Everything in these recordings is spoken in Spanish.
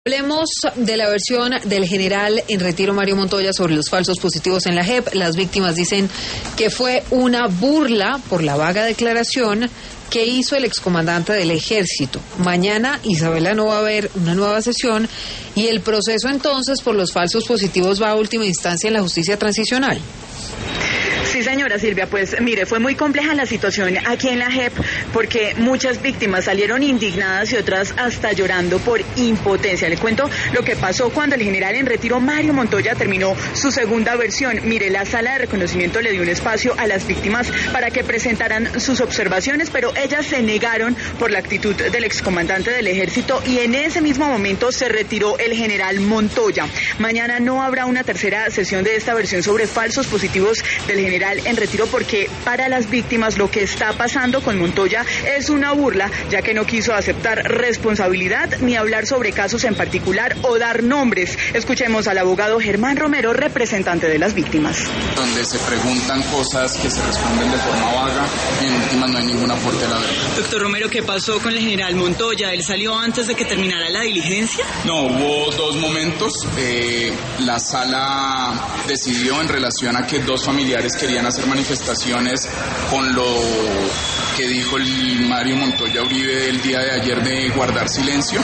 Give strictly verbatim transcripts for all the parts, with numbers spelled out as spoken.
Hablemos de la versión del general en retiro Mario Montoya sobre los falsos positivos en la J E P. Las víctimas dicen que fue una burla por la vaga declaración que hizo el excomandante del ejército. Mañana, Isabela, no va a haber una nueva sesión y el proceso entonces por los falsos positivos va a última instancia en la justicia transicional. Sí, señora Silvia, pues mire, fue muy compleja la situación aquí en la J E P porque muchas víctimas salieron indignadas y otras hasta llorando por impotencia. Le cuento lo que pasó cuando el general en retiro Mario Montoya terminó su segunda versión. Mire, la sala de reconocimiento le dio un espacio a las víctimas para que presentaran sus observaciones, pero ellas se negaron por la actitud del excomandante del ejército y en ese mismo momento se retiró el general Montoya. Mañana no habrá una tercera sesión de esta versión sobre falsos positivos del general en retiro porque para las víctimas lo que está pasando con Montoya es una burla, ya que no quiso aceptar responsabilidad ni hablar sobre casos en particular o dar nombres. Escuchemos al abogado Germán Romero, representante de las víctimas. Donde se preguntan cosas que se responden de forma vaga y en últimas no hay ningún aporte a la verdad. Doctor Romero, ¿qué pasó con el general Montoya? ¿Él salió antes de que terminara la diligencia? No, hubo dos momentos. Eh, la sala decidió en relación a que dos familiares querían hacer manifestaciones con lo que dijo el Mario Montoya Uribe el día de ayer de guardar silencio.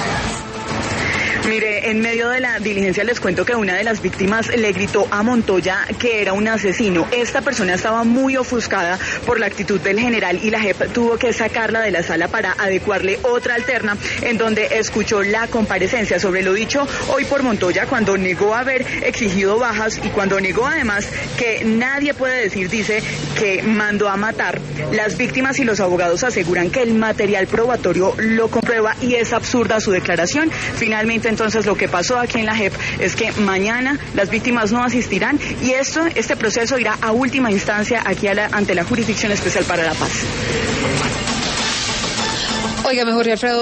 Mire, en medio de la diligencia les cuento que una de las víctimas le gritó a Montoya que era un asesino. Esta persona estaba muy ofuscada por la actitud del general y la J E P tuvo que sacarla de la sala para adecuarle otra alterna en donde escuchó la comparecencia sobre lo dicho hoy por Montoya cuando negó haber exigido bajas y cuando negó además que nadie puede decir, dice, que mandó a matar. Las víctimas y los abogados aseguran que el material probatorio lo comprueba y es absurda su declaración. Finalmente, entonces, lo que pasó aquí en la J E P es que mañana las víctimas no asistirán y esto, este proceso irá a última instancia aquí a la, ante la Jurisdicción Especial para la Paz. Oiga, mejor Alfredo.